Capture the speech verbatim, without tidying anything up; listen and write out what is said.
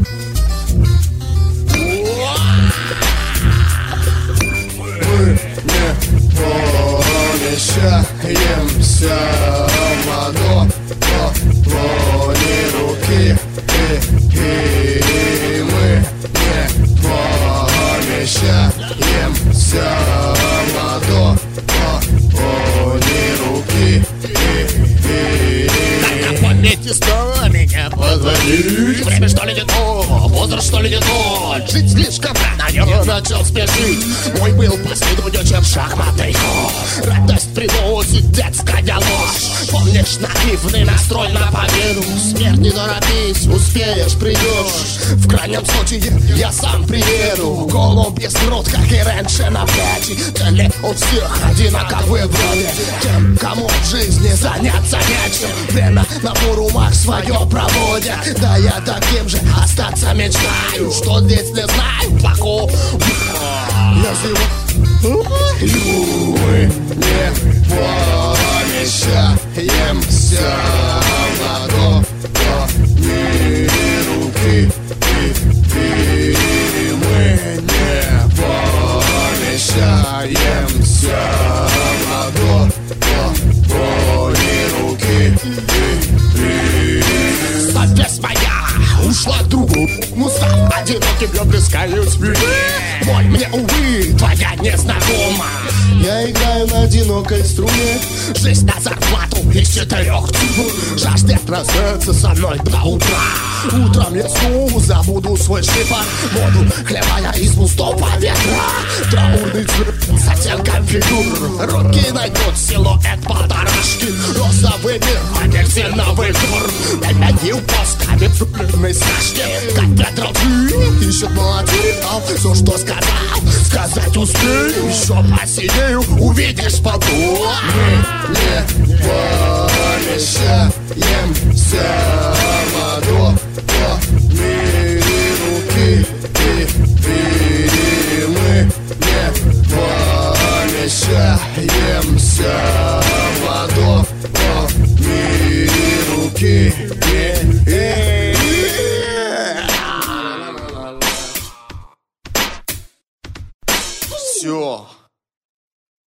Помещаемся в одно ладони руки, и, и мы не помещаемся в одно ладони руки, и, и, Тогда помните снова меня подводить. Время что ли не то, возраст что ли не то. Жить слишком рано, я начал спешить. Мой был последний, чем шахматный ход. Радость приносит детская ложь. Помнишь наивный настрой на победу? Смерть не торопись, успеешь, придешь. В крайнем случае я сам приеду. Голубь без груд, как и раньше на пляже. Цели у всех одинаковые вроде. Тем, кому в жизни заняться нечем. Время на форумах свое проводят. Да я таким же остаться мечтаю. Что здесь не знаю, поку. Я зову. мы не помещаемся в ладони руки, и, и мы не помещаемся в ладони руки, и, и Совесть моя ушла к другу. Мустав одиноким я плескаю спине. Боль мне, увы, твоя незнакома. я играю на одинокой струне. Жизнь на зарплату из четырех цифр. Жаждет проснуться со мной до утра. Утром я снова забуду свой шифр. Воду хлебая из пустого ветра. Траурный цвет с оттенком фигур. Руки найдут силуэт полторашки. Розовый мир, апельсиновый двор. Наменил поставит супленной сашки. Как ветровки ищет молодцов. Все, что сказал, сказать успею. Еще посидею, увидишь потом. Мы не помещаемся в ладони руки, и, и мы не помещаемся в ладони руки, и,